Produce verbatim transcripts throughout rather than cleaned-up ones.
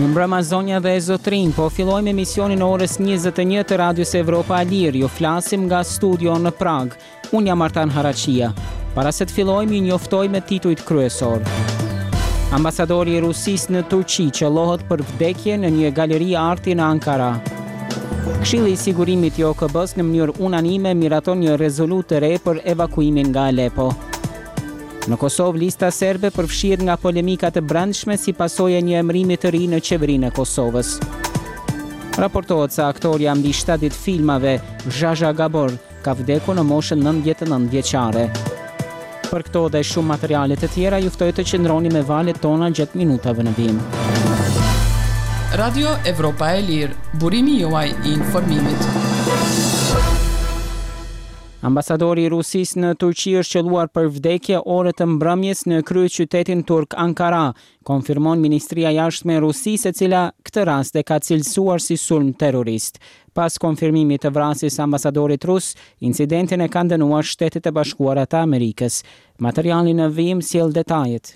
Mirëmbrëma zonja dhe zotrin, po fillojmë emisionin orës njëzet e një të Radios Evropa e Lirë, ju flasim nga studio në Prag. Unë jam Artan Harachia. Para se të fillojmë, ju njoftoj me titujt kryesor. Ambasadori i Rusisë në Turqi qellohet për vdekje në një galeri arti në Ankara. Këshilli i sigurimit i O K B-s në mënyrë unanime miraton një rezolutë të re për evakuimin nga Alepo. Në Kosovë, lista serbe përfshihet nga polemikat e brendshme si pasojë e një emrimi të ri në qeverinë e Kosovës. Raportohet se aktoria mbi shtatë filmave Zhaja Gabor ka vdekur në moshën nëntëdhjetë e nëntë vjeçare. Për këto dhe shumë materiale të tjera, ju ftoj të qëndroni me valët tona gjatë minutave në vim. Radio Evropa e Lirë, burimi juaj i informimit. Ambasadori i Rusisë në Turqi është qelluar për vdekje orët të mbrëmjes në kryeqytetin turk Ankara, konfirmon Ministria e Jashtme e Rusisë, e cila këtë rast e ka cilësuar si sulm terrorist. Pas konfirmimit të vrasjes së ambasadorit rus, incidentin e kanë dënuar Shtetet e Bashkuara të Amerikës. Materiali në vijim sjell detajet.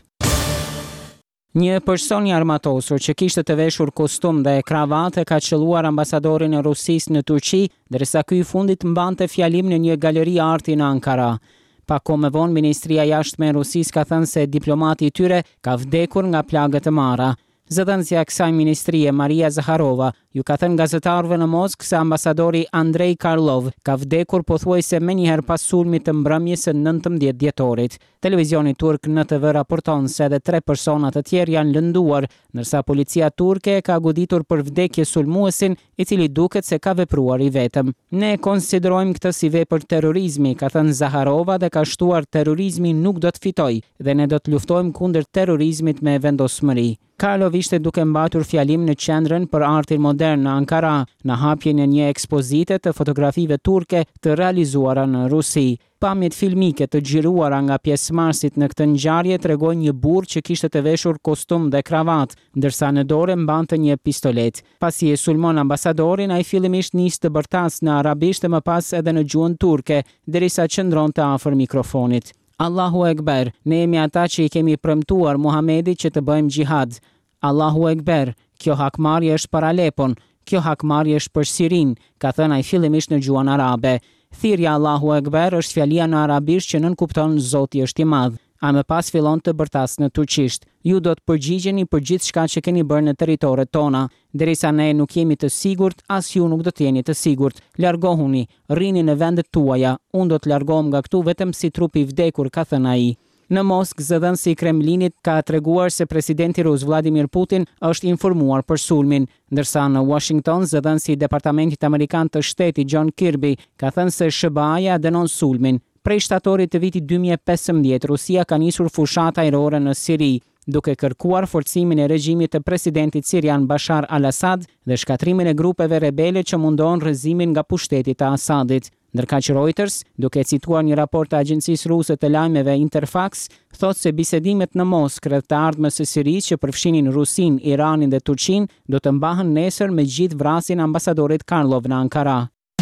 Një person i armatosur që kishte të veshur kostum dhe kravatë ka qelluar ambasadorin e Rusisë në Turqi, ndërsa ky i fundit mbante fjalim në një galeri arti në Ankara. Pak kohë më vonë, Ministria e Jashtme e Rusisë ka thënë se diplomati i tyre ka vdekur nga plagët e marra. Zëdhënësja e kësaj ministrie, Maria Zaharova, ju ka thënë gazetarëve në Moskë se ambasadori Andrei Karlov ka vdekur pothuajse menjëherë pas sulmit të mbrëmjes së nëntëmbëdhjetë dhjetorit. Televizioni turk N T V raporton se edhe tre persona të tjerë janë lënduar, ndërsa policia turke ka goditur për vdekje sulmuesin, i cili duket se ka vepruar i vetëm. Ne konsiderojmë këtë si vepër terrorizmi, ka thënë Zaharova, dhe ka shtuar terrorizmi nuk do të fitojë dhe ne do të luftojmë kundër terrorizmit me vendosmëri. Karlov ishte duke mbajtur fjalim në qendrën për artin modern në Ankara, në hapjen e një ekspozite të fotografive turke të realizuara në Rusi. Pamjet filmike të xhiruara nga pjesëmarrësit në këtë ngjarje tregojnë një burr që kishte të veshur kostum dhe kravat, ndërsa në dorë mbante një pistolet. Pasi e sulmon ambasadorin, ai fillimisht nis të bërtas në arabisht e më pas edhe në gjuhën turke, derisa qëndronte afër mikrofonit. Allahu Ekber, ne jemi ata që i kemi premtuar Muhamedit që të bëjmë xhihad. Allahu Ekber, kjo hakmarrje është për Alepon, kjo hakmarrje është për Sirin, ka thënë ai fillimisht në gjuhën arabe. Thirrja Allahu Ekber është fjalia në arabisht që nënkupton Zoti është i madh. A më pas fillon të bërtas në turqisht. Ju do të përgjigjeni për gjithë shka që keni bërë në teritoret tona. Derisa ne nuk jemi të sigurt, as ju nuk do të jeni të sigurt. Largohuni, rrini në vendet tuaja. Unë do të largohem nga këtu vetëm si trupi i vdekur, ka thënë ai. Në Moskë, zëdhënësi i Kremlinit ka treguar se presidenti rus Vladimir Putin është informuar për sulmin, ndërsa në Washington, zëdhënësi i Departamentit Amerikan të Shtetit John Kirby ka thënë se S B A-ja dënon sulmin. Prej shtatorit të vitit dy mijë e pesëmbëdhjetë, Rusia ka nisur fushat ajrore në Siri, duke kërkuar forcimin e regjimit të presidentit sirian Bashar al-Assad dhe shkatrimin e grupeve rebele që mundohen rrëzimin nga pushteti i Asadit. Ndërka që Reuters, duke cituar një raport të agjencisë ruse të lajmeve Interfax, thotë se bisedimet në Moskë rreth të ardhmës së Sirisë që përfshinin Rusin, Iranin dhe Turqinë do të mbahen nesër me gjithë vrasjen e ambasadorit Karlov në Ankara.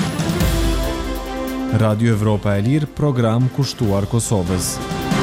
Radio Evropa e Lirë, program kushtuar Kosovës.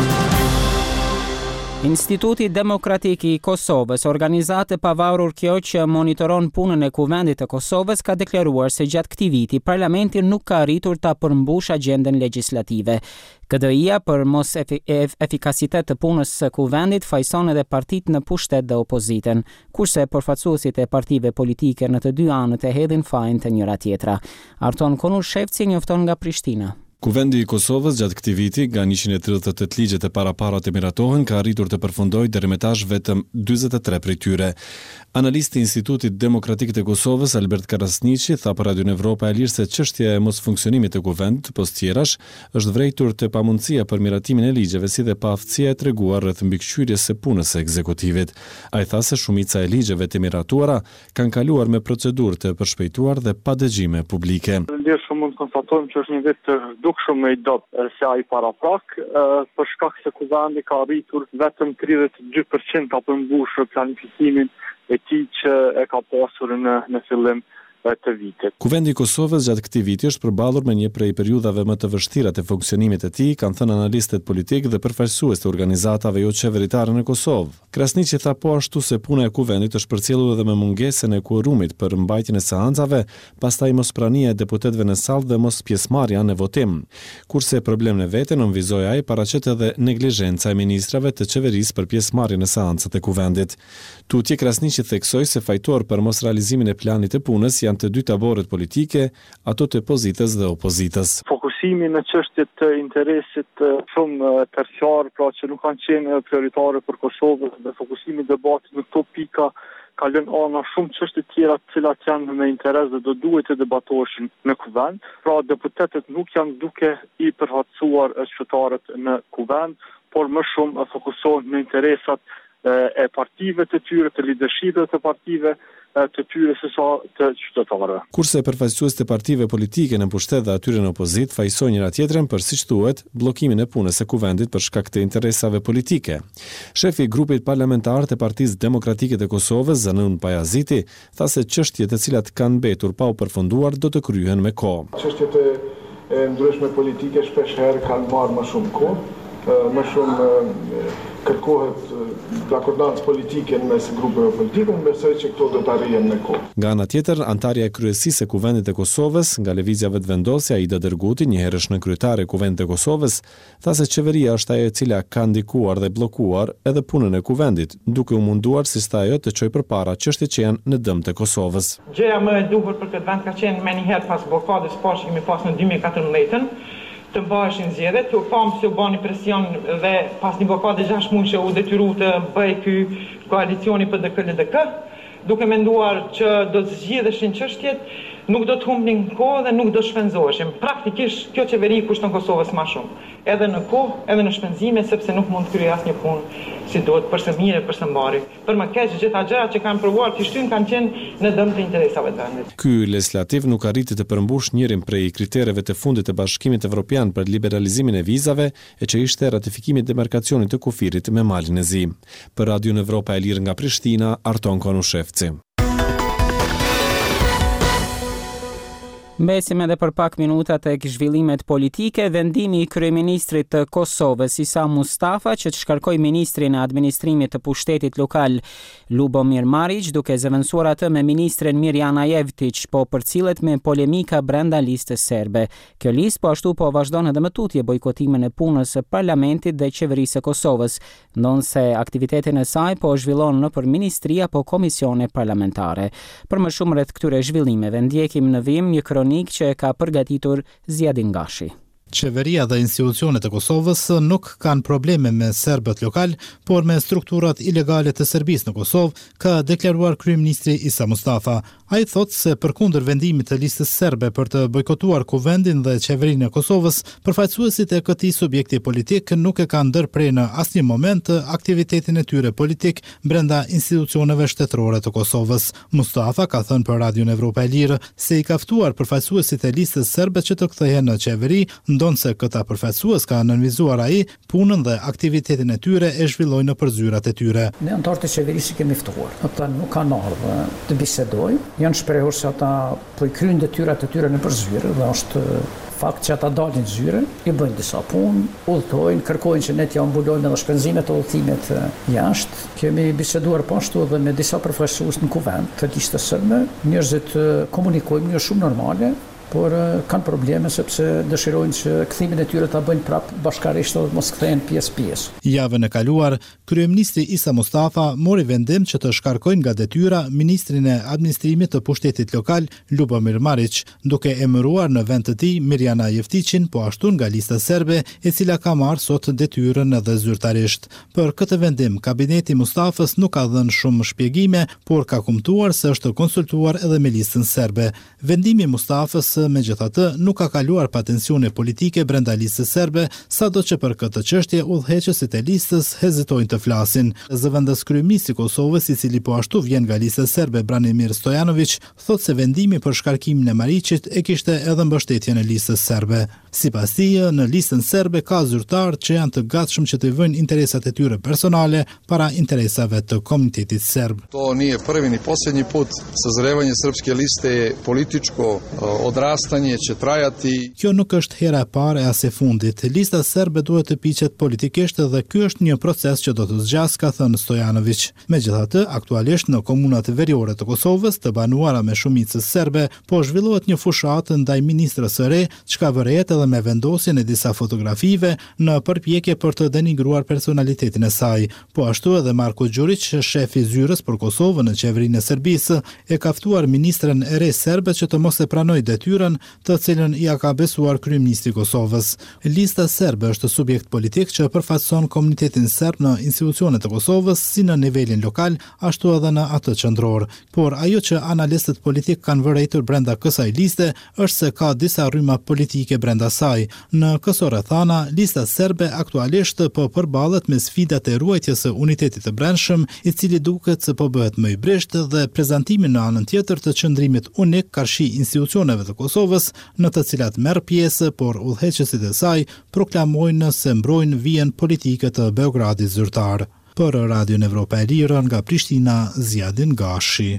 Instituti Demokratik i Kosovës, organizatë e pavarur kjo që monitoron punën e Kuvendit të Kosovës, ka deklaruar se gjatë këtij viti parlamenti nuk ka arritur ta përmbush agjendën legjislative. K D I-a për mos efikasitet të punës së Kuvendit fajson edhe partitë në pushtet dhe opozitën, kurse përfaqësuesit e partive politike në të dy anët e hedhin fajin të njëra tjetra. Arton Konur Shefci njofton nga Prishtina. Kuvendi i Kosovës gjatë këtij viti, nga njëqind e tridhjetë e tetë ligjet e parapara të miratohen, ka arritur të përfundojë deri më tash vetëm dyzet e tre prej tyre. Analisti i Institutit Demokratik të Kosovës, Albert Karasniqi, tha për Radio Evropa e Lirë se çështja e mosfunksionimit të kuvendit, post tjerash, është vrejtur te pamundësia për miratimin e ligjeve, si dhe pa aftësia e treguar rreth mbikëqyrjes së punës së ekzekutivit. Ai tha se shumica e ligjeve të miratuara kanë kaluar me procedurë të përshpejtuar dhe pa dëgjime publike. Ndërsa mund të konstatojmë që është një vit të dukshëm me i dop se ai paraprak, për shkak se kuvendi ka arritur vetëm tridhjetë e dy përqind ta përmbushë planifikimin e tij që e ka pasur në në fillim të vitit. Kuvendi i Kosovës gjatë këtij viti është përballur me një prej periudhave më të vështira të funksionimit të tij, kanë thënë analistët politikë dhe përfaqësues të organizatave jo qeveritare në Kosovë. Krasniqi tha po ashtu se puna e kuvendit është përcjellur edhe me mungesën e kuorumit për mbajtjen e seancave, pastaj mosprania e deputetëve në sallë dhe mos pjesëmarrja në votim. Kurse problemin e vete nënvizoi ai, paraqet edhe neglizhenca e ministrave të qeverisë për pjesëmarrjen në seancat e kuvendit. Tutje Krasniqi theksoi se fajtor për mos realizimin e planit të punës janë të dy taborët politike, ato të pozitës dhe opozitës. Fokusimi në çështjet të interesit shumë terciar, pra që nuk kanë qenë prioritare për Kosovën, dhe fokusimi i debatit në këto pika ka lënë ana shumë çështje tjera të cilat janë me interes dhe do duhet të debatoheshin në kuvend. Pra deputetët nuk janë duke i përhatësuar qytetarët në kuvend, por më shumë fokusohen në interesat e partive të tyre, të leadershipit të partive të tyre se sa të qytetarëve. Kurse përfaqësuesit e partive politike në pushtet dhe atyre në opozit fajsojnë njëra tjetrën për, siç thuhet, bllokimin e punës së kuvendit për shkak të interesave politike. Shefi i grupit parlamentar të Partisë Demokratike të Kosovës, Zanun Pajaziti, tha se çështjet të cilat kanë mbetur pa u përfunduar do të kryhen me kohë. Çështjet e ndryshme politike shpesh herë kanë marrë më shumë kohë, më shumë kërkohet akordancë politike në mes grupeve politike, më besoj që këto do të arrihen me kohë. Nga ana tjetër, antarja e kryesisë e Kuvendit të Kosovës, nga lëvizja vetëvendosja, Ida Dërguti, një herëshnë kryetare e Kuvendit të Kosovës, tha se qeveria është ajo e cila ka ndikuar dhe bllokuar edhe punën e Kuvendit, duke u munduar si sta ajo të çojë përpara çështjet që janë në dëm të Kosovës. Gjëja më e duhur për këtë vend ka qenë më një herë pas blokadës poshtë kemi pas në dy mijë e katërmbëdhjetë të mbaheshin zgjedhjet, u pam se u bani presion dhe pas një blokade gjashtë muajshe u detyru të bëj ky koalicioni P D K L D K, duke menduar që do të zgjidheshin çështjet, nuk do të humbnin kohë dhe nuk do të shpenzoheshin. Praktikisht kjo qeveri kushton Kosovës më shumë, edhe në kohë, edhe në shpenzime, sepse nuk mund të kryej asnjë punë si duhet, përse mirë, përse mbari. Për më keq, gjitha gjërat që kanë provuar të shtyjnë kanë qenë në dëm të interesave të vendit. Ky legislativ nuk arriti të përmbush njërin prej kritereve të fundit të Bashkimit Evropian për liberalizimin e vizave, e që ishte ratifikimi i demarkacionit të kufirit me Malin e Zi. Për Radio Evropa e Lirë nga Prishtina, Arton Konushevci. Mbesim edhe për pak minuta tek zhvillimet politike. Vendimi i kryeministrit të Kosovës Isa Mustafa që të shkarkoj ministrin e administrimit të pushtetit lokal Lubomir Marić, duke zëvendësuar atë me ministren Mirjana Jevtić, po përcillet me polemika brenda listës serbe. Kjo listë po ashtu po vazhdon edhe më tutje bojkotimin e punës së parlamentit dhe qeverisë së Kosovës, ndonse aktivitetin e saj po zhvillon nëpër ministri apo komisione parlamentare. Për më shumë rreth këtyre zhvillimeve ndjekim në vim një kronikë që e ka përgatitur Zjadin Gashi. Qeveria dhe institucionet e Kosovës nuk kanë probleme me serbët lokal, por me strukturat ilegale të Serbisë në Kosovë, ka deklaruar kryeministri Isa Mustafa. Ai thotë se përkundër vendimit të listës serbe për të bojkotuar kuvendin dhe qeverinë e Kosovës, përfaqësuesit e këtij subjekti politik nuk e kanë ndërprer në asnjë moment aktivitetin e tyre politik brenda institucioneve shtetërore të Kosovës. Mustafa ka thënë për Radion Evropa e Lirë se i ka ftuar përfaqësuesit e listës serbe që të kthehen në qeveri, ndonse këta përfaqësues ka nënvizuar ai punën dhe aktivitetin e tyre e zhvillojnë nëpër zyrat e tyre. Ne antarët e qeverisë kemi ftuar. Ata nuk kanë ardhur të bisedojnë. Janë shprehur se ata po i kryejnë detyrat e tyre nëpër zyre dhe është fakt që ata dalin zyre, i bëjnë disa punë, udhtojnë, kërkojnë që ne t'ja mbulojmë edhe shpenzimet e udhëtimit jashtë. Kemi biseduar po ashtu edhe me disa përfaqësues në kuvend të listës serbe. Njerëzit komunikojnë në mënyrë shumë normale, por kanë probleme sepse dëshirojnë që kthimin e tyre ta bëjnë prap bashkarisht dhe mos kthehen pjesë-pjesë. Javën e kaluar, kryeministri Isa Mustafa mori vendim që të shkarkojnë nga detyra ministrin e administrimit të pushtetit lokal Lubomir Marić, duke emëruar në vend të tij Mirjana Jevtićin, po ashtu nga lista serbe, e cila ka marrë sot detyrën edhe zyrtarisht. Për këtë vendim, kabineti Mustafës nuk ka dhënë shumë shpjegime, por ka kumtuar se është konsultuar edhe me listën serbe. Vendimi i Mustafës megjithatë nuk ka kaluar pa tensione politike brenda listës serbe, sado që për këtë çështje udhëheqësit e listës hezitojnë të flasin. Zëvendës kryeministri i Kosovës, i cili po ashtu vjen nga lista serbe, Branimir Stojanović, thotë se vendimi për shkarkimin e Mariçit e kishte edhe mbështetjen e listës serbe. Sipas tij, në listën serbe ka zyrtarë që janë të gatshëm që të vëjnë interesat e tyre personale para interesave të komunitetit serb. To nije prvi ni posljednji put. Sazrevanje srpske liste je političko odrastanje će trajati. Kjo nuk është hera e parë e as e fundit. Lista serbe duhet të piqet politikisht dhe ky është një proces që do të zgjas, ka thënë Stojanović. Megjithatë, aktualisht në komunat veriore të Kosovës, të banuara me shumicën serbe, po zhvillohet një fushatë ndaj ministrës së re, çka vërehet edhe me vendosjen e disa fotografive në përpjekje për të denigruar personalitetin e saj. Po ashtu edhe Marko Đurić, shefi zyrës për Kosovën në qeverinë e Serbisë, e ka ftuar ministren e re serbe që të mos e pranojë detyrën të cilën ia ka besuar kryeministri i Kosovës. Lista serbe është subjekt politik që përfaqëson komunitetin serb në institucionet e Kosovës, si në nivelin lokal, ashtu edhe në atë qendror. Por ajo që analistët politik kanë vërejtur brenda kësaj liste është se ka disa rryma politike brenda saj. Në këso rrethana, lista serbe aktualisht po përballet me sfidat e ruajtjes së unitetit të brendshëm, i cili duket se po bëhet më i brisht, dhe prezantimin në anën tjetër të qëndrimit unik karshi institucioneve të Kosovës, në të cilat merr pjesë, por udhëheqësit e saj proklamojnë se mbrojnë vijën politike të Beogradit zyrtar. Për Radion Evropa e Lirë nga Prishtina, Zjadin Gashi.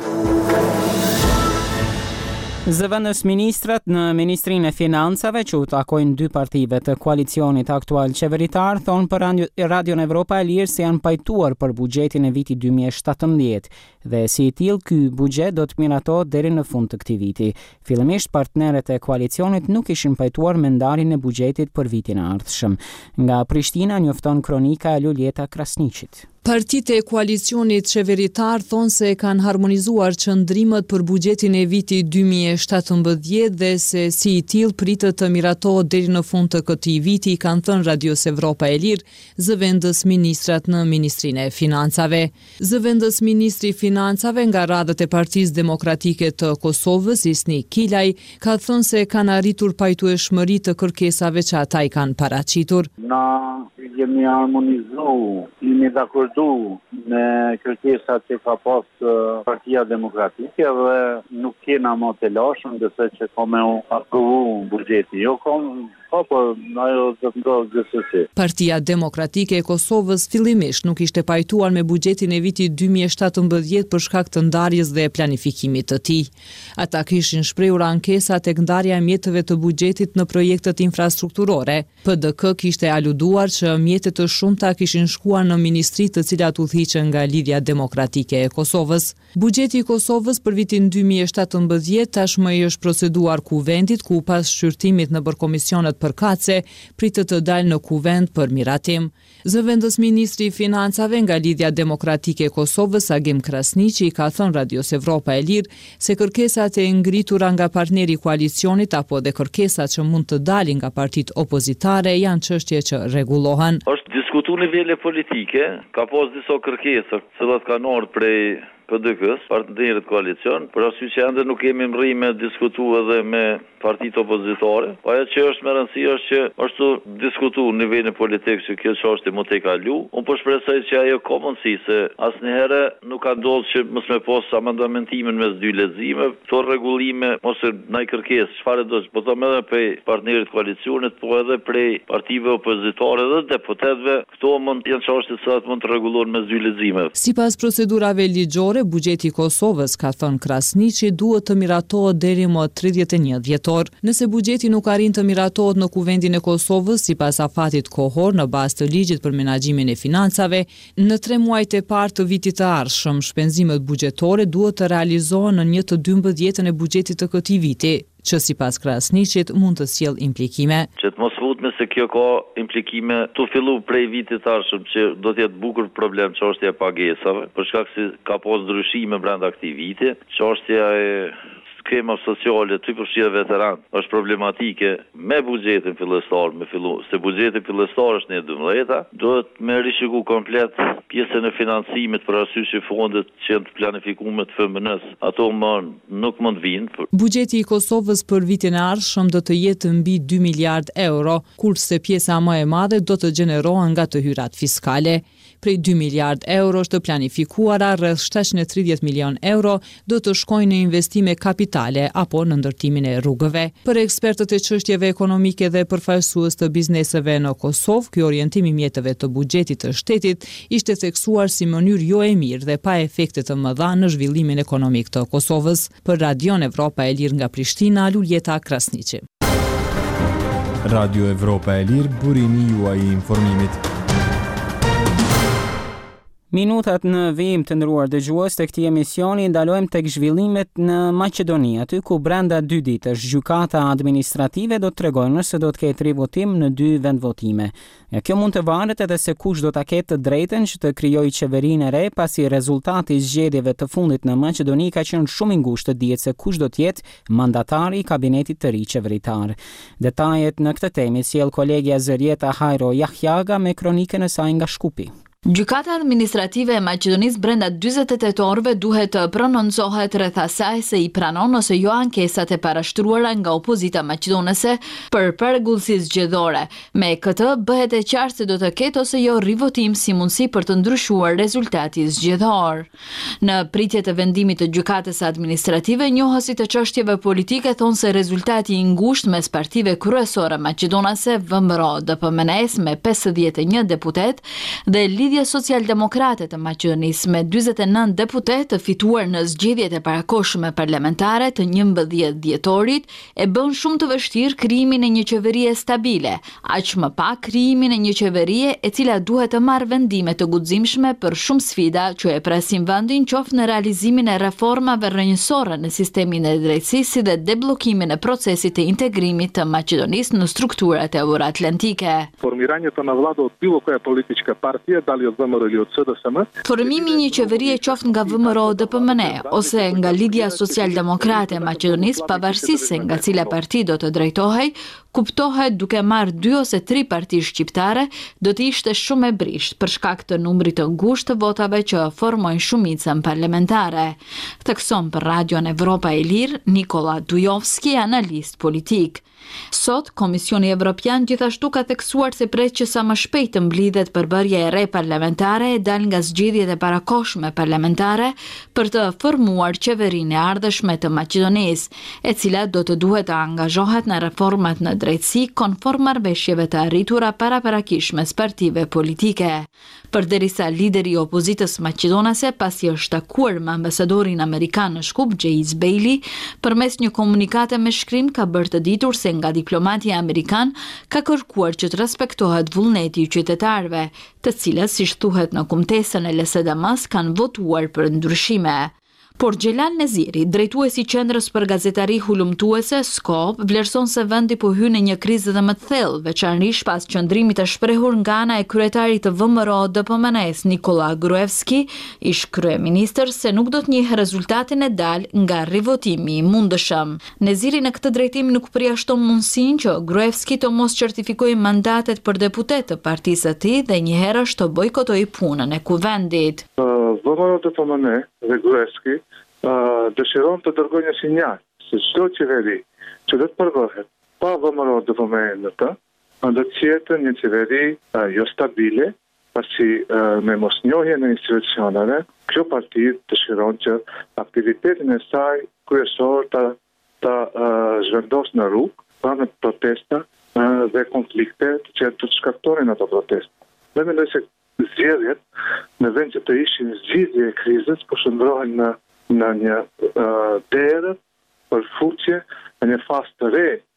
Zëvendës ministrat në Ministrinë e Financave që u takojnë dy partive të koalicionit aktual qeveritar thonë për Radion Evropa e Lirë se janë pajtuar për buxhetin e vitit dy mijë e shtatëmbëdhjetë dhe si i tillë ky buxhet do të miratohet deri në fund të këtij viti. Fillimisht partnerët e koalicionit nuk ishin pajtuar me ndarjen e buxhetit për vitin e ardhshëm. Nga Prishtina njofton kronika e Luljeta Krasniqit. Partitë e koalicionit qeveritar thonë se kanë harmonizuar qëndrimet për buxhetin e vitit dy mijë e shtatëmbëdhjetë dhe se si i tillë pritet të miratohet deri në fund të këtij viti, kanë thënë Radios Evropa e Lirë zëvendës ministrat në Ministrinë e Financave. Zëvendës ministri i Financave nga radhët e Partisë Demokratike të Kosovës, Isni Kilaj, ka thënë se kanë arritur pajtueshmëri të kërkesave që ata i kanë paraqitur. Na jemi harmonizuar, jemi dakordu me kërkesat që ka pas Partia Demokratike dhe nuk kena më të lashëm dëse që ka me aprovu buxheti. Jo kom Po, po, ajo do të ndodhë gjithsesi. Partia Demokratike e Kosovës fillimisht nuk ishte pajtuar me buxhetin e vitit dy mijë e shtatëmbëdhjetë për shkak të ndarjes dhe planifikimit të tij. Ata kishin shprehur ankesa tek ndarja e mjeteve të buxhetit në projektet infrastrukturore. P D K kishte aluduar që mjete të shumta kishin shkuar në ministri të cilat udhëhiqen nga Lidhja Demokratike e Kosovës. Buxheti i Kosovës për vitin dy mijë e shtatëmbëdhjetë tashmë i është proceduar kuvendit, ku pas shqyrtimit në komisionet përkatëse pritet të dalë në kuvend për miratim. Zëvendës ministri i Financave nga Lidhja Demokratike e Kosovës, Agim Krasniqi, ka thënë Radios Evropa e Lirë se kërkesat e ngritura nga partneri i koalicionit apo dhe kërkesat që mund të dalin nga partitë opozitare janë çështje që rregullohen. Është diskutuar në nivele politike, ka pas disa kërkesa, të cilat kanë ardhur prej P D K-s, partnerët koalicion, por arsye që ende nuk kemi mri me diskutu edhe me partitë opozitare. Po ajo që është më rëndësi është që është diskutuar në nivelin politik që kjo çështje mund të kalu. Unë po shpresoj që ajo ka mundësi se asnjëherë nuk ka ndodhur që mos me pas amendamentimin mes dy leximeve, to rregullime ose ndaj kërkesë, çfarë do të po them edhe prej partnerët koalicionit, po edhe prej partive opozitare dhe deputetëve, këto mund të jenë çështje që mund të rregullohen mes dy leximeve. Sipas procedurave ligjore, buxheti i Kosovës, ka thënë Krasniqi, duhet të miratohet deri më tridhjetë e një dhjetor. Nëse buxheti nuk arrin të miratohet në kuvendin e Kosovës sipas afatit kohor në bazë të ligjit për menaxhimin e financave, në tre muajt e parë të vitit të ardhshëm, shpenzimet buxhetore duhet të realizohen në një të dymbëdhjetën e buxhetit të këtij viti, që sipas Krasniqit mund të sjell implikime. Që të mos futme se kjo ka implikime të fillu prej vitit të ardhshëm që do të jetë bukur problem çështja e pagesave, për shkak se ka pas ndryshime brenda këtij viti, çështja e skema sociale ty përfshirë veteran është problematike me buxhetin fillestar, me fillu, se buxheti fillestar është në dymbëdhjetë, duhet me rishiku komplet pjesën e financimit për arsye se fondet që janë të planifikuara të F M N-s, ato më nuk mund vinë. Buxheti i Kosovës për vitin e ardhshëm do të jetë mbi dy miliard euro, kurse pjesa më e madhe do të gjenerohen nga të hyrat fiskale. Prej dy miliard euro është të planifikuara, rreth shtatëqind e tridhjetë milion euro do të shkojnë në investime kapitale apo në ndërtimin e rrugëve. Për ekspertët e çështjeve ekonomike dhe përfaqësues të bizneseve në Kosovë, ky orientim i mjeteve të buxhetit të shtetit ishte theksuar si mënyrë jo e mirë dhe pa efekte të mëdha në zhvillimin ekonomik të Kosovës. Për Radion Evropa e Lirë nga Prishtina, Luljeta Krasniqi. Radio Evropa e Lirë, burimi juaj i informimit. Minutat në vijim të ndëruar dëgjues të këtij emisioni ndalojmë tek zhvillimet në Maqedoni, aty ku brenda dy ditësh gjykata administrative do të tregojë nëse do të ketë rivotim në dy vendvotime. Kjo mund të varet edhe se kush do ta ketë të drejtën që të krijojë qeverinë e re, pasi rezultati i zgjedhjeve të fundit në Maqedoni ka qenë shumë i ngushtë të dihet se kush do të jetë mandatari i kabinetit të ri qeveritar. Detajet në këtë temë sjell kolegja Zërieta Hajro Jahjaga me kronikën e saj nga Shkupi. Gjykata administrative e Maqedonisë brenda dyzet e tetë orëve duhet të prononcohet rreth asaj se i pranon ose jo ankesat e parashtruara nga opozita maqedonese për parregullsi zgjedhore. Me këtë bëhet e qartë se do të ketë ose jo rivotim si mundësi për të ndryshuar rezultati zgjedhor. Në pritje të vendimit të gjykatës administrative, njohësit të çështjeve politike thonë se rezultati i ngushtë mes partive kryesore maqedonase V M R O D P M N S me pesëdhjetë e një deputet dhe Lidhja Social-Demokrate të Maqedonisë me dyzet e nëntë deputet të fituar në zgjedhjet e parakohshme parlamentare të njëmbëdhjetë dhjetorit e bën shumë të vështirë krijimin e një qeverie stabile, aq më pak krijimin e një qeverie e cila duhet të marrë vendime të guximshme për shumë sfida që e presin vendin, qoftë në realizimin e reformave rrënjësore në sistemin e drejtësisë dhe debllokimin e procesit të integrimit të Maqedonisë në strukturat euroatlantike. Formiranjето на влада от било која политичка партија, дали од V M R или од S D S M? Formimi i një qeverie qoftë nga V M R O D P M N ose nga Lidhja Social-Demokrate e Maqedonisë, pavarësisht se nga cila parti do të drejtohej, kuptohet duke marrë dy ose tri parti shqiptare, do të ishte shumë e brisht për shkak të numrit të ngushtë të votave që formojnë shumicën parlamentare. Thekson për Radion Evropa e Lirë Nikola Dujovski, analist politik. Sot, Komisioni Evropian gjithashtu ka theksuar se pret që sa më shpejt të mblidhet përbërja e re parlamentare e dal nga zgjedhjet e parakohshme parlamentare për të formuar qeverinë e ardhshme të Maqedonisë, e cila do të duhet të angazhohet në reformat në drejtësi konform marrëveshjeve të arritura paraparakishme së partive politike. Përderisa lideri i opozitës maqedonase pasi është takuar me ambasadorin amerikan në Shkup, Jayce Bailey, përmes një komunikate me shkrim ka bërë të ditur se nga diplomati amerikan ka kërkuar që të respektohet vullneti i qytetarëve, të cilët, siç thuhet në kumtesën e L S D M-s, kanë votuar për ndryshime. Por Gjelan Neziri, drejtuesi i qendrës për gazetari hulumtuese Skop, vlerëson se vendi po hyn në një krizë dhe më të thellë, veçanërisht pas qëndrimit të shprehur nga ana e kryetarit të V M R O D P M N S Nikola Gruevski, ish kryeministër, se nuk do të njihë rezultatin e dalë nga rivotimi i mundëshëm. Neziri në këtë drejtim nuk përjashton mundësinë që Gruevski të mos certifikojë mandatet për deputet të partisë së tij dhe njëherësh të bojkotojë punën e kuvendit. V M R O D P M N dhe Gruevski uh, dëshiron të dërgojë një sinjal se çdo qeveri që do të përvëhet pa V M R O D P M N në të, do të jetë një qeveri uh, jo stabile, pasi uh, me mosnjohjen e institucioneve, kjo parti dëshiron që aktivitetin e saj kryesor të, të uh, zhvendos në rrugë, pa me protesta uh, dhe konflikte që të shkaktorin ato protesta. Dhe mendoj se zgjedhjet në vend që të ishin zgjidhje e krizës, po shndrohen në në një uh, derë për fuqje në një fazë të re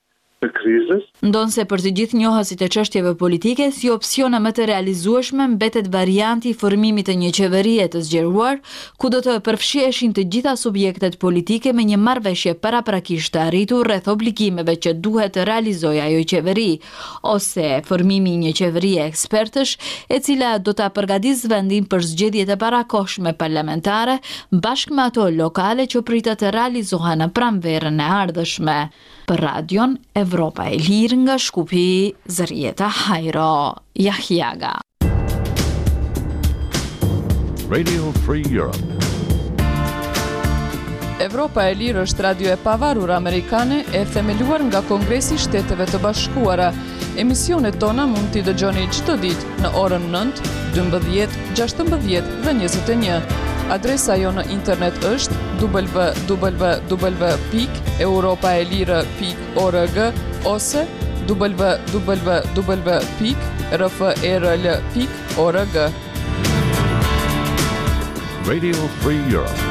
të krizës. Ndonse për të gjithë njohësit e çështjeve politike, si opsione më të realizueshme mbetet varianti i formimit të një qeverie të zgjeruar, ku do të përfshiheshin të gjitha subjektet politike me një marrëveshje paraprakisht të arritur rreth obligimeve që duhet të realizojë ajo qeveri, ose formimi i një qeverie ekspertësh, e cila do ta përgatisë vendin për zgjedhjet e parakohshme parlamentare, bashkë me ato lokale që pritet të realizohen në pranverën e ardhshme. Për radion Evropa e Lirë nga Shkupi, Zërieta Hajro, Jahjaga. Radio Free Europe. Evropa e Lirë është radio e pavarur amerikane e themeluar nga Kongresi i Shteteve të Bashkuara. Emisionet tona mund t'i dëgjoni çdo ditë në orën nëntë, dymbëdhjetë, gjashtëmbëdhjetë dhe njëzet e një. Adresa jo në internet është w w w pikë europaelire pikë org ose w w w pikë r f e r l pikë org. Radio Free Europe.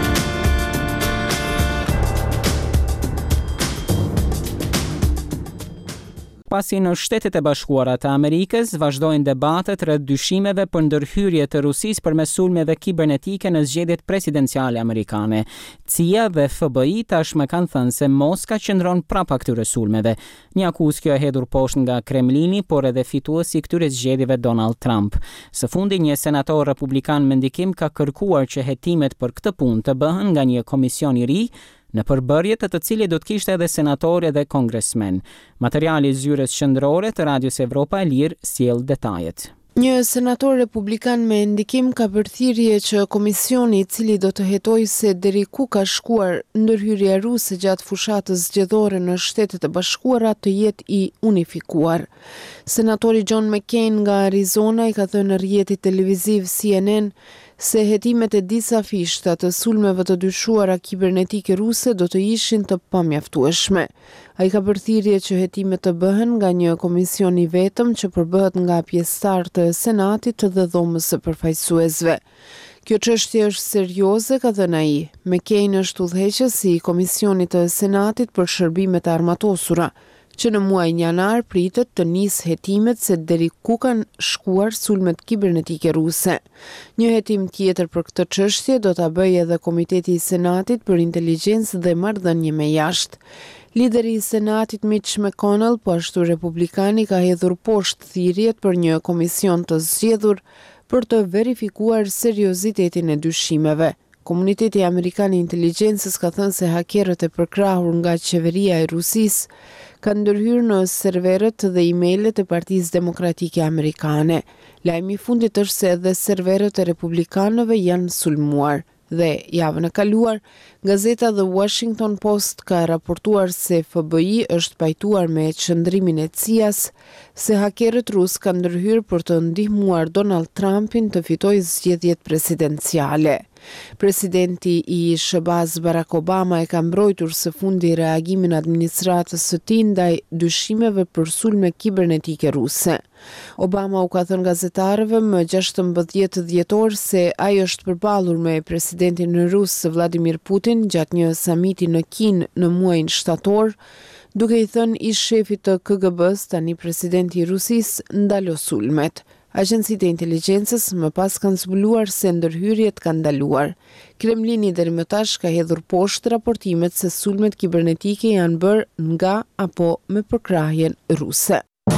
Pasi në Shtetet e Bashkuara të Amerikës vazhdojnë debatet rreth dyshimeve për ndërhyrje të Rusisë përmes sulmeve kibernetike në zgjedhjet presidenciale amerikane. C I A dhe F B I tashmë kanë thënë se Moska qëndron prapa këtyre sulmeve. Një akuzë kjo e hedhur poshtë nga Kremlini, por edhe fituesi i këtyre zgjedhjeve Donald Trump. Së fundi një senator republikan me ndikim ka kërkuar që hetimet për këtë punë të bëhen nga një komision i ri, në përbërje të të cilit do të kishte edhe senatorë dhe kongresmen. Materiali i zyrës qendrore të Radios Evropa e Lirë sjell detajet. Një senator republikan me ndikim ka përthirrje që komisioni i cili do të hetojë se deri ku ka shkuar ndërhyrja ruse gjatë fushatës zgjedhore në Shtetet e Bashkuara të jetë i unifikuar. Senatori John McCain nga Arizona i ka thënë në rrjeti televiziv C N N se hetimet e disa fishta të sulmeve të dyshuara kibernetike ruse do të ishin të pamjaftueshme. Ai ka përthirrje që hetimet të bëhen nga një komision i vetëm që përbëhet nga pjesëtar të Senatit dhe dhomës së përfaqësuesve. Kjo çështje është serioze, ka thënë ai. McCain është udhëheqës i komisionit të Senatit për shërbimet e armatosura, që në muajin janar pritet të nisë hetimet se deri ku kanë shkuar sulmet kibernetike ruse. Një hetim tjetër për këtë çështje do ta bëjë edhe Komiteti i Senatit për Inteligjencë dhe Marrëdhënie me Jashtë. Lideri i Senatit Mitch McConnell, po ashtu republikani, ka hedhur poshtë thirrjet për një komision të zgjedhur për të verifikuar seriozitetin e dyshimeve. Komuniteti Amerikan i Inteligjencës ka thënë se hakerët e përkrahur nga qeveria e Rusisë kanë ndërhyrë në serverët dhe emailet e Partisë Demokratike Amerikane. Lajmi i fundit është se edhe serverët e republikanëve janë sulmuar. Dhe javën e kaluar, gazeta The Washington Post ka raportuar se F B I është pajtuar me qëndrimin e C I A-s se hakerët rus kanë ndërhyrë për të ndihmuar Donald Trumpin të fitojë zgjedhjet presidenciale. Presidenti i S B A-s Barack Obama e ka mbrojtur së fundi reagimin e administratës së tij ndaj dyshimeve për sulme kibernetike ruse. Obama u ka thënë gazetarëve më gjashtëmbëdhjetë dhjetor se ai është përballur me presidentin rus Vladimir Putin gjatë një samiti në Kinë në muajin shtator, duke i thënë ish shefit të K G B-s, tani presidenti i Rusisë, ndalo sulmet. Agjencitë e inteligjencës më pas kanë zbuluar se ndërhyrjet kanë ndaluar. Kremlini deri më tash ka hedhur poshtë raportimet se sulmet kibernetike janë bërë nga apo me përkrahjen ruse.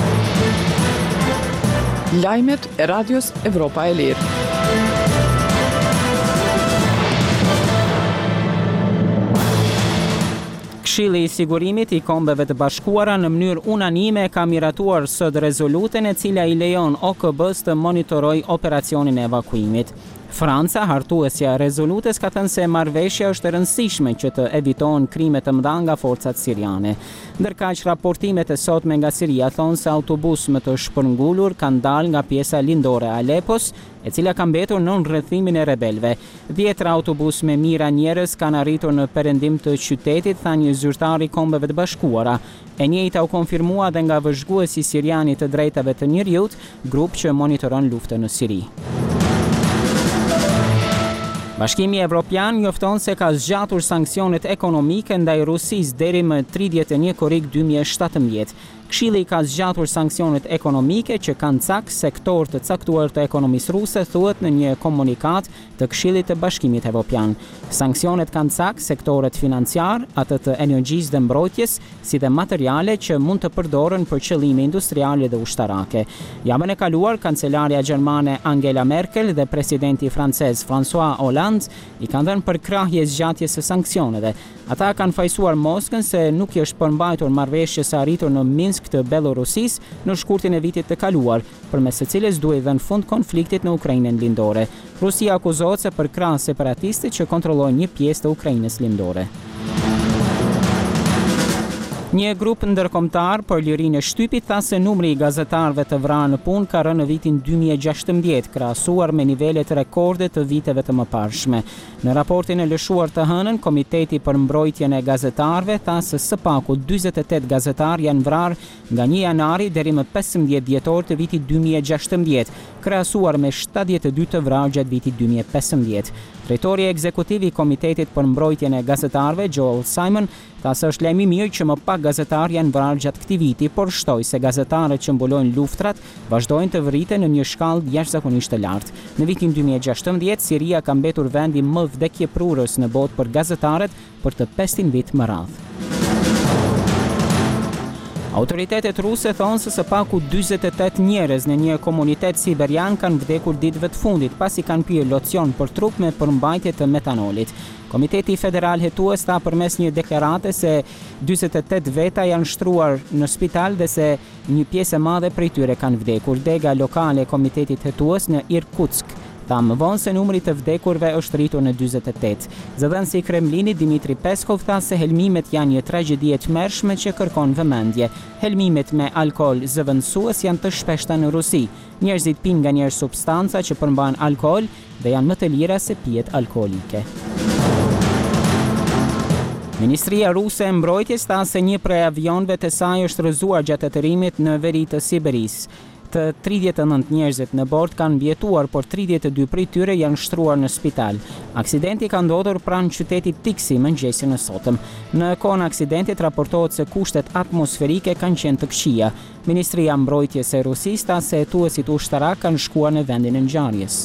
Lajmet e Radios Evropa e Lirë. Këshilli i Sigurimit i Kombeve të Bashkuara në mënyrë unanime ka miratuar sot rezolutën e cila i lejon O K B-s të monitorojë operacionin e evakuimit. Franca, hartuesja e rezolutës, ka thënë se marrëveshja është e rëndësishme që të evitohen krime të mëdha nga forcat siriane. Ndërkaq raportimet e sotme nga Siria thonë se autobus më të shpërngulur kanë dalë nga pjesa lindore e Alepos, e cila ka mbetur nën rrethimin e rebelëve. Dhjetra autobus me mijëra njerëz kanë arritur në perëndim të qytetit, tha një zyrtar i Kombeve të Bashkuara. E njëjta u konfirmua dhe nga vëzhguesi sirian i të drejtave të njeriut, grup që monitoron luftën në Siri. Bashkimi Evropian njofton se ka zgjatur sanksionet ekonomike ndaj Rusisë deri më tridhjetë e një korrik dy mijë e shtatëmbëdhjetë. Këshilli ka zgjatur sanksionet ekonomike që kanë cak sektor të caktuar të ekonomisë ruse, thuhet në një komunikat të Këshillit të Bashkimit Evropian. Sanksionet kanë cak sektoret financiar, atë të energjisë dhe mbrojtjes, si dhe materiale që mund të përdoren për qëllime industriale dhe ushtarake. Javën e kaluar, kancelarja gjermane Angela Merkel dhe presidenti francez François Hollande i kanë dhënë përkrahje zgjatjes së sanksioneve. Ata kanë fajsuar Moskën se nuk i është përmbajtur marrëveshjes së arritur në Minsk të Belorusisë në shkurtin e vitit të kaluar, përmes së cilës duhej dhënë fund konfliktit në Ukrainën lindore. Rusia akuzohet se përkrah separatistit që kontrollojnë një pjesë të Ukrainës lindore. Një grup ndërkombëtar për lirinë e shtypit tha se numri i gazetarëve të vrarë në punë ka rënë në vitin dy mijë e gjashtëmbëdhjetë, krahasuar me nivelet rekorde të viteve të mëparshme. Në raportin e lëshuar të hënën, Komiteti për mbrojtjen e gazetarëve tha se së paku dyzet e tetë gazetarë janë vrarë nga një janari deri më pesëmbëdhjetë dhjetor të vitit dy mijë e gjashtëmbëdhjetë, krahasuar me shtatëdhjetë e dy të vrarë gjatë vitit dy mijë e pesëmbëdhjetë. Drejtori ekzekutiv i Komitetit për mbrojtjen e gazetarëve, Joel Simon, tha se është lajm i mirë që më pak gazetarë janë vrarë gjatë këtij viti, por shtoi se gazetarët që mbulojnë luftrat vazhdojnë të vriten në një shkallë jashtëzakonisht të lartë. Në vitin dy mijë e gjashtëmbëdhjetë, Siria ka mbetur vendi më vdekjeprurës në botë për gazetarët për të pesëqind vit më radh. Autoritetet ruse thonë se së paku dyzet e tetë njerëz në një komunitet siberian kanë vdekur ditëve të fundit pasi kanë pirë locion për trup me përmbajtje të metanolit. Komiteti Federal hetues tha përmes një deklarate se dyzet e tetë veta janë shtruar në spital dhe se një pjesë e madhe prej tyre kanë vdekur. Dega lokale e komitetit hetues në Irkutsk tha më vonë se numri të vdekurve është rritur në dyzet e tetë. Zëdhënësi i Kremlinit Dmitri Peskov tha se helmimet janë një tragjedi e tmerrshme që kërkon vëmendje. Helmimet me alkool zëvendësues janë të shpeshta në Rusi. Njerëzit pinë nganjëherë substanca që përmbajnë alkool dhe janë më të lira se pijet alkoolike. Ministria ruse e mbrojtjes tha se një prej avionëve të saj është rrëzuar gjatë atterrimit në veri të Siberisë. Të tridhjetë e nëntë njerëzit në bord kanë mbijetuar, por tridhjetë e dy prej tyre janë shtruar në spital. Aksidenti ka ndodhur pranë qytetit Tiksi mëngjesin e sotëm. Në kohën e aksidentit raportohet se kushtet atmosferike kanë qenë të këqija. Ministria mbrojtjes e Rusisë tha se hetuesit ushtarak kanë shkuar në vendin e ngjarjes.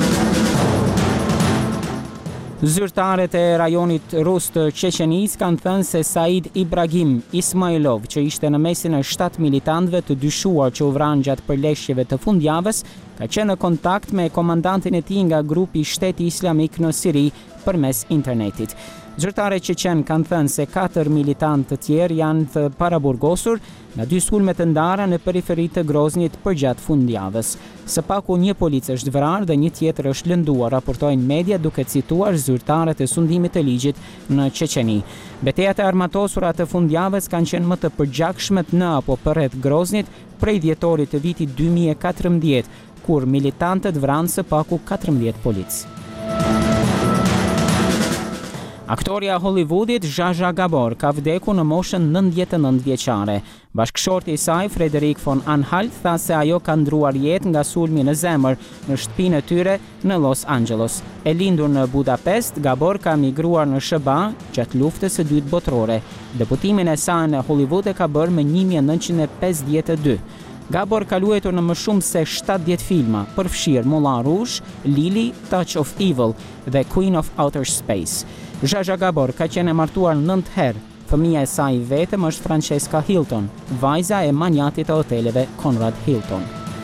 Zyrtarët e rajonit rus të Çeçenisë kanë thënë se Said Ibrahim Ismailov, që ishte në mesin e shtatë militantëve të dyshuar që u vranë gjatë përleshjeve të fundjavës, ka qenë në kontakt me komandantin e tij nga grupi Shteti Islamik në Siri përmes internetit. Zyrtarët çeçen kanë thënë se katër militantë të tjerë janë të paraburgosur nga dy sulme të ndara në periferi të Groznit përgjatë fundjavës. Së paku një polic është vrarë dhe një tjetër është lënduar, raportojnë media duke cituar zyrtarët e sundimit të ligjit në Çeçeni. Betejat e armatosura të fundjavës kanë qenë më të përgjakshmet në apo përreth Groznit prej dhjetorit të vitit dy mijë e katërmbëdhjetë, kur militantët vranë së paku katërmbëdhjetë polic. Aktoria Hollywoodit Zsa Gabor ka vdekur në moshën nëntëdhjetë e nëntë vjeçare. Bashkëshorti i saj, Frederik von Anhalt, tha se ajo ka ndruar jetë nga sulmi në zemër në shtëpinë e tyre në Los Angeles. E lindur në Budapest, Gabor ka migruar në S B A gjatë luftës së dytë botërore. Debutimin e saj në Hollywood e ka bërë më një mijë e nëntëqind e pesëdhjetë e dy. Gabor ka luajtur në më shumë se shtatëdhjetë filma, përfshirë Moulin Rouge, Lily, Touch of Evil dhe Queen of Outer Space. Zsa Gabor ka qenë e martuar nëntë herë. Fëmia e saj vetëm është Francesca Hilton, vajza e manjatit të hoteleve Conrad Hilton.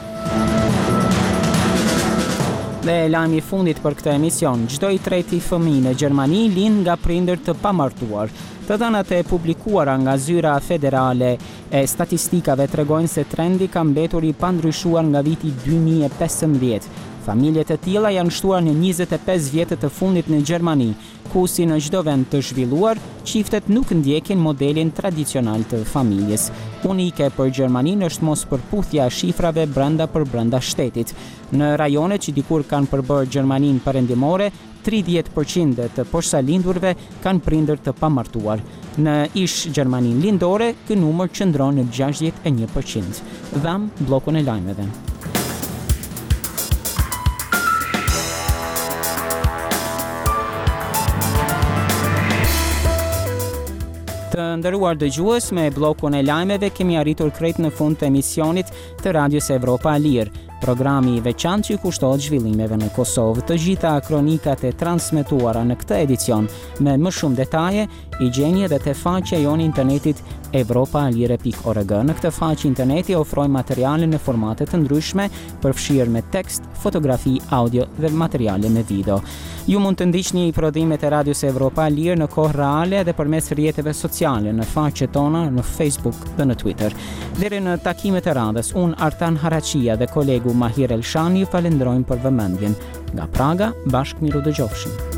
Dhe lajmi i fundit për këtë emision, çdo i treti fëmijë në Gjermani lind nga prindër të pamartuar. Të dhënat e publikuara nga Zyra Federale e Statistikave tregojnë se trendi ka mbetur i pandryshuar nga viti dy mijë e pesëmbëdhjetë. Familjet e tilla janë shtuar në njëzet e pesë vjetët të fundit në Gjermani, ku si në çdo vend të zhvilluar, çiftet nuk ndjekin modelin tradicional të familjes. Unike për Gjermaninë është mos përputhja e shifrave brenda për brenda shtetit. Në rajonet që dikur kanë përbërë Gjermaninë perëndimore, tridhjetë përqind të posaçlindurve kanë prindër të pamartuar. Në ish Gjermaninë lindore, ky numër qëndron në gjashtëdhjetë e një përqind. Dham bllokun e lajmeve. nderuar dëgjues, me bllokun e lajmeve kemi arritur krejt në fund të emisionit të Radios Evropa e Lirë. Programi i veçantë që kushtohet zhvillimeve në Kosovë. Të gjitha kronikat e transmetuara në këtë edicion me më shumë detaje i gjeni edhe te faqja jonë internetit evropalire pikë org. Në këtë faqe interneti ofrojmë materiale në formate të ndryshme, përfshirë me tekst, fotografi, audio dhe materiale me video. Ju mund të ndiqni prodhimet e Radios Evropa e Lirë në kohë reale dhe përmes rrjeteve sociale në faqet tona në Facebook dhe në Twitter. Deri në takimet e radhës, unë Artan Haraqia dhe kolegu Mahir Elshani ju falenderojmë për vëmendjen. Nga Praga, bashkë miru dëgjofshim.